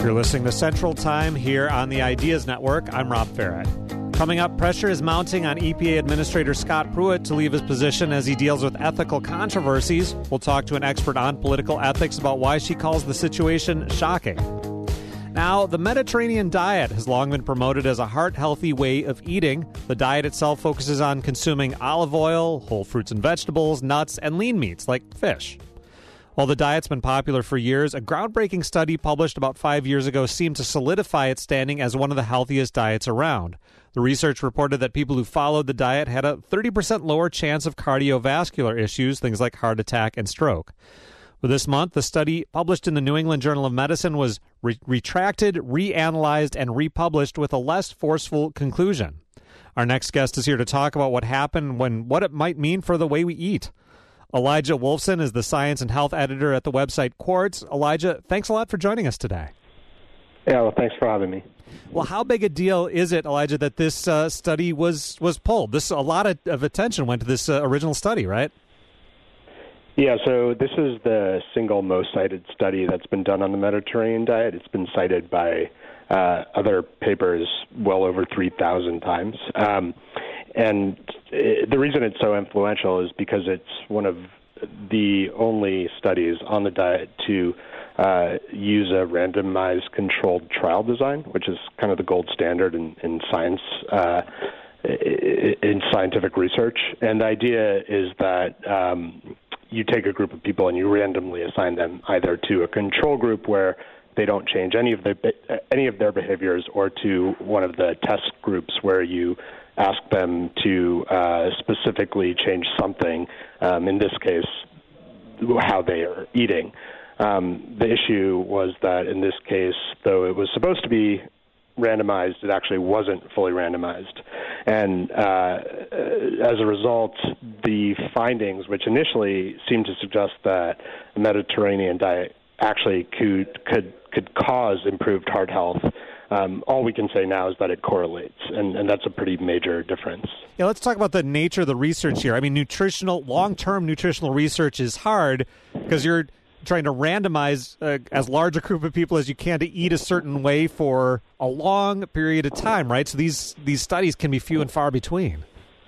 You're listening to Central Time here on the Ideas Network. I'm Rob Farrett. Coming up, pressure is mounting on EPA Administrator Scott Pruitt to leave his position as he deals with ethical controversies. We'll talk to an expert on political ethics about why she calls the situation shocking. Now, the Mediterranean diet has long been promoted as a heart-healthy way of eating. The diet itself focuses on consuming olive oil, whole fruits and vegetables, nuts, and lean meats like fish. While the diet's been popular for years, a groundbreaking study published about 5 years ago seemed to solidify its standing as one of the healthiest diets around. The research reported that people who followed the diet had a 30% lower chance of cardiovascular issues, things like heart attack and stroke. But this month, the study published in the New England Journal of Medicine was retracted, reanalyzed, and republished with a less forceful conclusion. Our next guest is here to talk about what happened and what it might mean for the way we eat. Elijah Wolfson is the science and health editor at the website Quartz. Elijah, thanks a lot for joining us today. Yeah, well, thanks for having me. Well, how big a deal is it, Elijah, that this study was pulled? A lot of attention went to this original study, right? Yeah, so this is the single most cited study that's been done on the Mediterranean diet. It's been cited by other papers well over 3,000 times. And the reason it's so influential is because it's one of the only studies on the diet to use a randomized controlled trial design, which is kind of the gold standard in science, in scientific research. And the idea is that you take a group of people and you randomly assign them either to a control group where they don't change any of their behaviors, or to one of the test groups where you ask them to specifically change something, in this case, how they are eating. The issue was that in this case, though it was supposed to be randomized, it actually wasn't fully randomized. And as a result, the findings, which initially seemed to suggest that the Mediterranean diet actually could cause improved heart health, all we can say now is that it correlates, and that's a pretty major difference. Yeah, let's talk about the nature of the research here. I mean, long-term nutritional research is hard because you're trying to randomize as large a group of people as you can to eat a certain way for a long period of time, right? So these studies can be few and far between.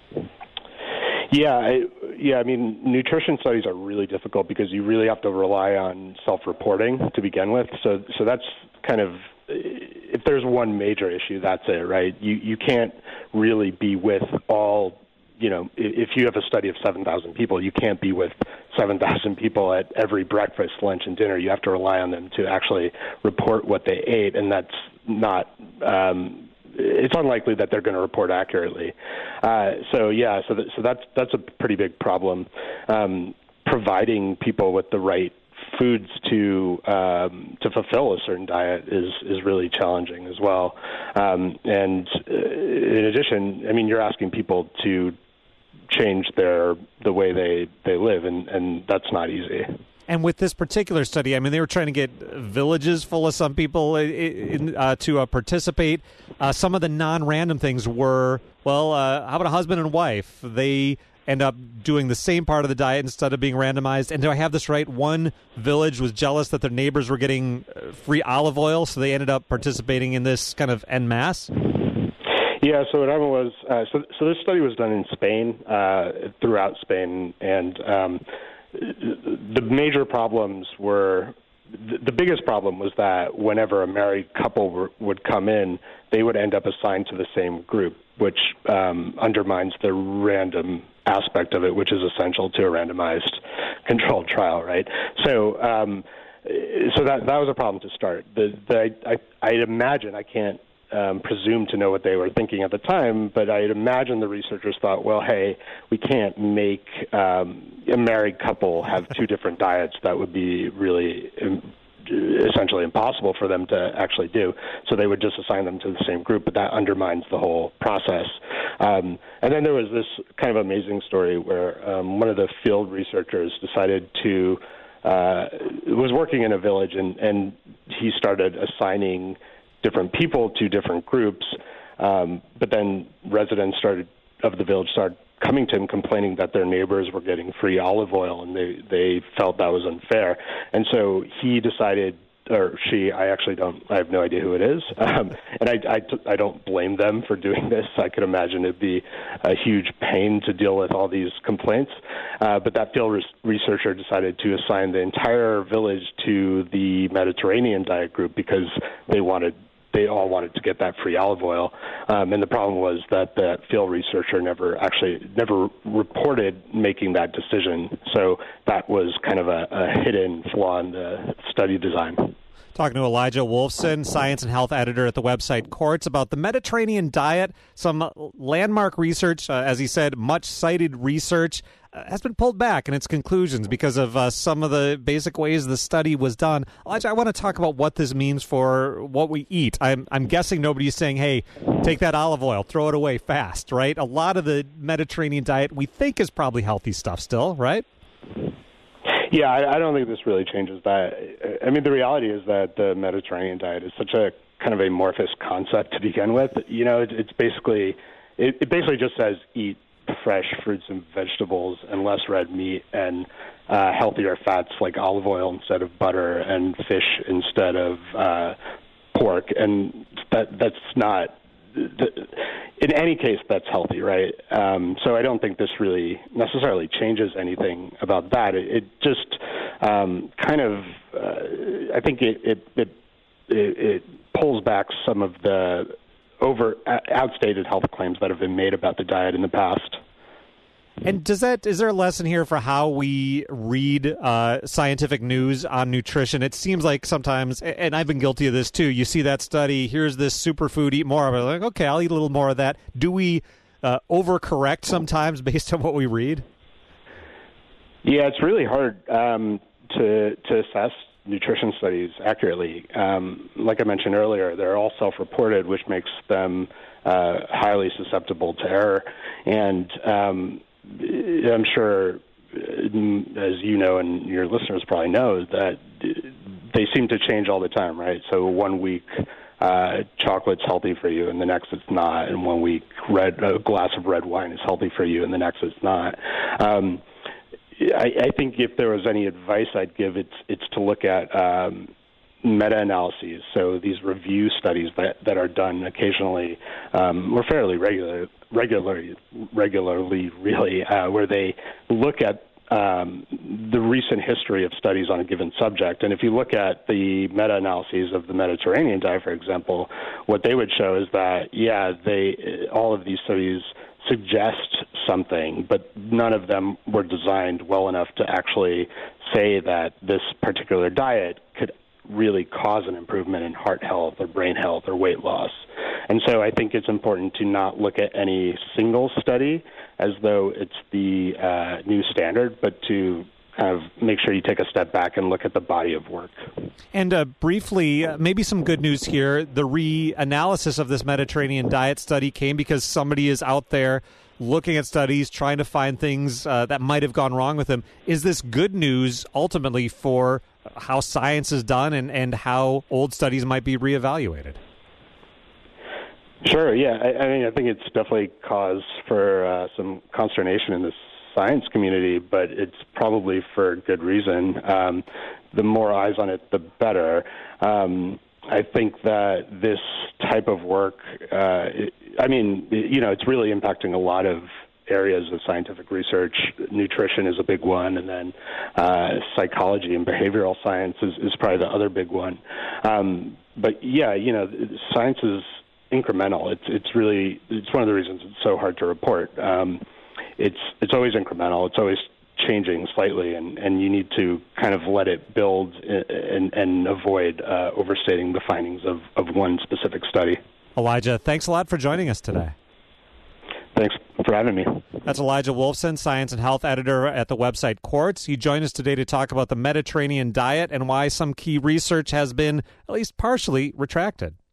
Yeah, I mean, nutrition studies are really difficult because you really have to rely on self-reporting to begin with. So that's kind of, if there's one major issue, that's it, right? You can't really be with all, if you have a study of 7,000 people, you can't be with 7,000 people at every breakfast, lunch, and dinner. You have to rely on them to actually report what they ate, and that's not it's unlikely that they're going to report accurately. So that's a pretty big problem. Providing people with the right foods to fulfill a certain diet is really challenging as well. And in addition, I mean, you're asking people to change the way they live, and that's not easy. And with this particular study, I mean, they were trying to get villages full of some people to participate. Some of the non-random things were, how about a husband and wife? They end up doing the same part of the diet instead of being randomized. And do I have this right? One village was jealous that their neighbors were getting free olive oil, so they ended up participating in this kind of en masse? Yeah, so what happened was, so this study was done in Spain, throughout Spain, and the major problems were, the biggest problem was that whenever a married couple would come in, they would end up assigned to the same group, which undermines the random aspect of it, which is essential to a randomized controlled trial, right? So that was a problem to start. I'd imagine, I can't presume to know what they were thinking at the time, but I'd imagine the researchers thought, well, hey, we can't make a married couple have two different diets. That would be really essentially impossible for them to actually do. So they would just assign them to the same group, but that undermines the whole process. And then there was this kind of amazing story where one of the field researchers decided to was working in a village, and he started assigning different people to different groups, but then residents of the village started coming to him complaining that their neighbors were getting free olive oil, and they felt that was unfair. And so he decided or she, I have no idea who it is. And I don't blame them for doing this. I could imagine it'd be a huge pain to deal with all these complaints. But that field researcher decided to assign the entire village to the Mediterranean diet group because they all wanted to get that free olive oil. And the problem was that the field researcher never reported making that decision. So that was kind of a hidden flaw in the study design. Talking to Elijah Wolfson, science and health editor at the website Quartz, about the Mediterranean diet. Some landmark research, as he said, much cited research, has been pulled back in its conclusions because of some of the basic ways the study was done. Elijah, I want to talk about what this means for what we eat. I'm guessing nobody's saying, hey, take that olive oil, throw it away fast, right? A lot of the Mediterranean diet we think is probably healthy stuff still, right? Yeah, I don't think this really changes that. I mean, the reality is that the Mediterranean diet is such a kind of amorphous concept to begin with. You know, it basically just says eat fresh fruits and vegetables and less red meat and healthier fats like olive oil instead of butter and fish instead of pork. And that's not... In any case, that's healthy, right? So I don't think this really necessarily changes anything about that. It just kind of, I think it pulls back some of the outstated health claims that have been made about the diet in the past. And is there a lesson here for how we read scientific news on nutrition? It seems like sometimes, and I've been guilty of this too, you see that study, here's this superfood, eat more of it. Like, okay, I'll eat a little more of that. Do we overcorrect sometimes based on what we read? Yeah, it's really hard to assess nutrition studies accurately. Like I mentioned earlier, they're all self-reported, which makes them highly susceptible to error. And I'm sure, as you know and your listeners probably know, that they seem to change all the time, right? So 1 week chocolate's healthy for you, and the next it's not. And 1 week a glass of red wine is healthy for you, and the next it's not. I think if there was any advice I'd give, it's to look at meta-analyses. So these review studies that are done occasionally, or fairly regularly, really, where they look at the recent history of studies on a given subject. And if you look at the meta-analyses of the Mediterranean diet, for example, what they would show is that, all of these studies suggest something, but none of them were designed well enough to actually say that this particular diet could really cause an improvement in heart health or brain health or weight loss. And so I think it's important to not look at any single study as though it's the new standard, but to kind of make sure you take a step back and look at the body of work. And briefly, maybe some good news here. The reanalysis of this Mediterranean diet study came because somebody is out there looking at studies, trying to find things that might have gone wrong with them. Is this good news ultimately for how science is done and how old studies might be reevaluated? Sure, yeah. I think it's definitely cause for some consternation in this science community, but it's probably for good reason. The more eyes on it, the better. I think that this type of work, it's really impacting a lot of areas of scientific research. Nutrition is a big one, and then psychology and behavioral science is probably the other big one. But yeah, science is incremental. It's one of the reasons it's so hard to report. It's always incremental. It's always changing slightly, and you need to kind of let it build and avoid overstating the findings of one specific study. Elijah, thanks a lot for joining us today. Thanks for having me. That's Elijah Wolfson, science and health editor at the website Quartz. He joined us today to talk about the Mediterranean diet and why some key research has been at least partially retracted.